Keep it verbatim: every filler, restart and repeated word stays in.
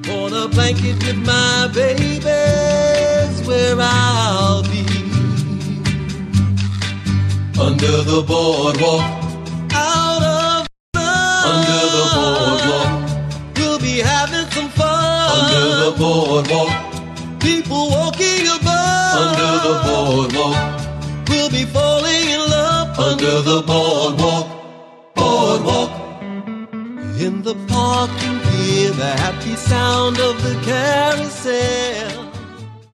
On a blanket with my baby's where I'll be. Under the boardwalk, out of the under the boardwalk, we'll be having some fun. Under the boardwalk, people walking above. Under the boardwalk, we'll be falling in love. Under the boardwalk, boardwalk. In the park you hear the happy sound of the carousel.